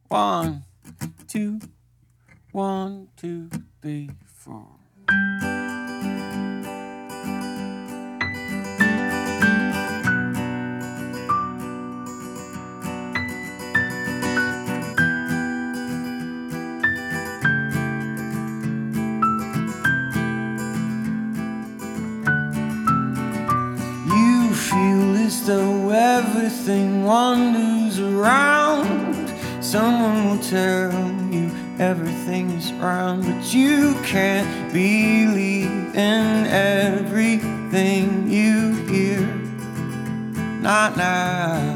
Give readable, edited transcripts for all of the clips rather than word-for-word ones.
1, 2, 1, 2, 3, 4. You feel as though everything wanders around. Someone will tell you everything is round, but you can't believe in everything you hear. Not now.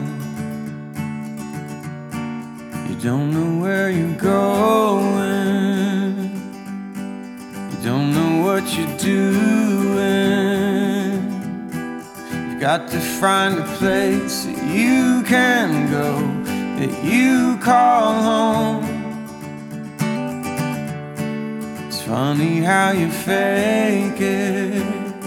You don't know where you're going. You don't know what you're doing. You've got to find a place that you can go, that you call home. It's funny how you fake it.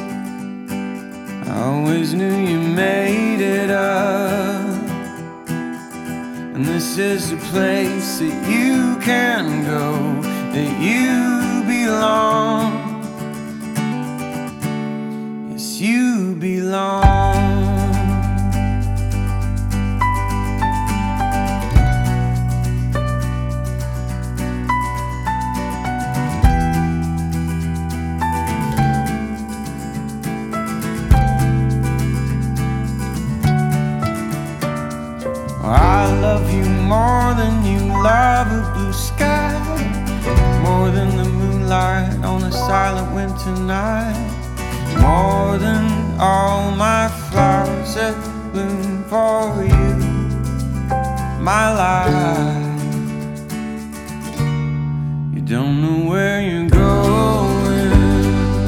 I always knew you made it up. And this is the place that you can go, that you belong. Yes, you belong. I love you more than you love a blue sky, more than the moonlight on a silent winter night, more than all my flowers that bloom for you, my life. You don't know where you're going,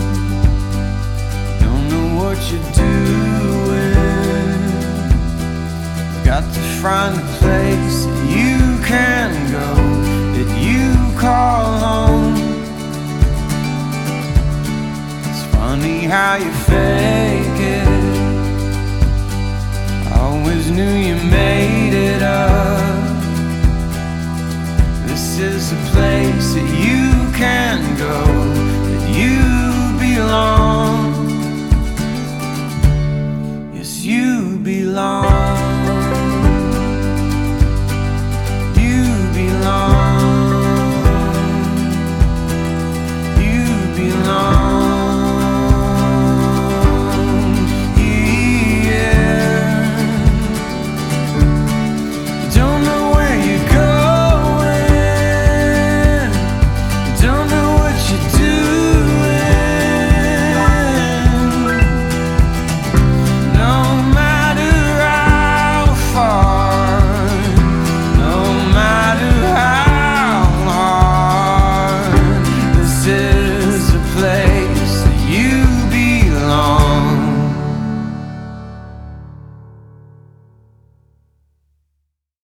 you don't know what you're doing. Got to find a place that you can go, that you call home. It's funny how you fake it. I always knew you made it up. This is a place